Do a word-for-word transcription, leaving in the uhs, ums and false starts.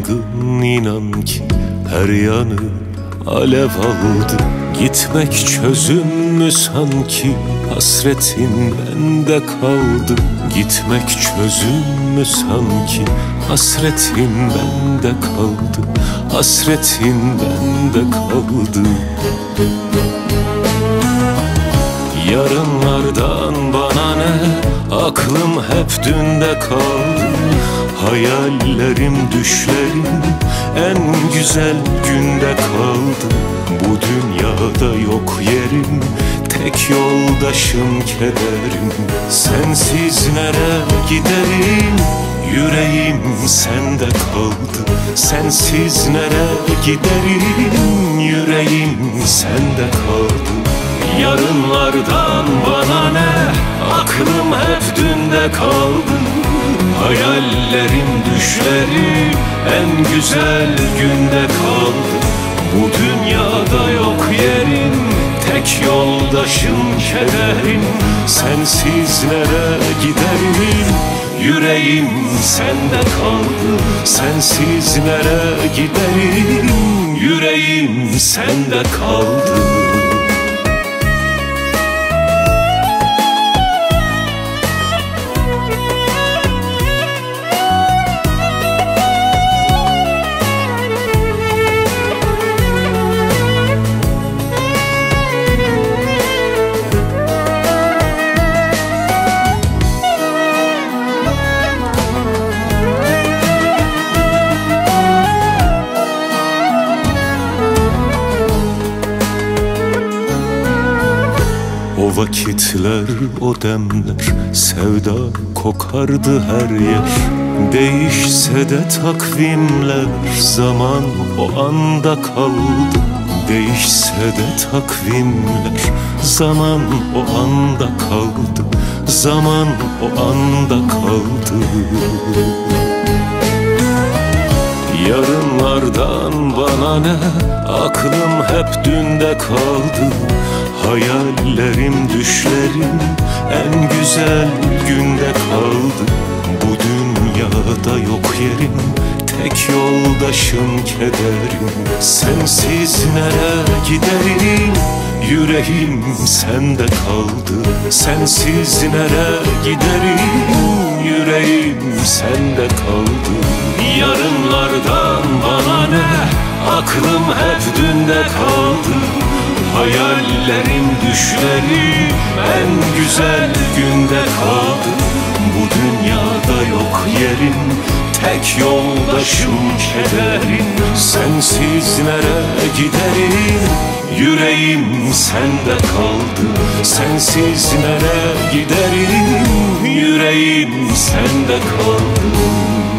yangın, inan ki her yanı alev aldı. Gitmek çözüm mü sanki, hasretin bende kaldı. Gitmek çözüm mü sanki, hasretin bende kaldı. Hasretin bende kaldı. Yarınlardan bana ne, aklım hep dünde kaldı. Hayallerim, düşlerim en güzel günde kaldı. Bu dünyada yok yerim, tek yoldaşım kederim. Sensiz nereye giderim, yüreğim sende kaldı. Sensiz nereye giderim, yüreğim sende kaldı. Yarınlardan bana ne, aklım hep dünde kaldı. Hayallerim, düşlerim en güzel günde kaldı. Bu dünyada yok yerim, tek yoldaşım kederim. Sensiz nereye giderim, yüreğim sende kaldı. Sensiz nereye giderim, yüreğim sende kaldı. O vakitler, o demler, sevda kokardı her yer. Değişse de takvimler, zaman o anda kaldı. Değişse de takvimler, zaman o anda kaldı. Zaman o anda kaldı. Yarınlardan bana ne, aklım hep dünde kaldı. Hayallerim, düşlerim en güzel günde kaldı. Bu dünyada yok yerim, tek yoldaşım kederim. Sensiz nereye giderim, yüreğim sende kaldı. Sensiz nereye giderim, yüreğim sende kaldı. Yarınlardan bana ne, aklım hep dünde kaldı. Hayallerim, düşlerim en güzel günde kaldı. Bu dünyada yok yerim, tek yoldaşım kederim. Sensiz nereye giderim, yüreğim sende kaldı. Sensiz nereye giderim, yüreğim sende kaldı.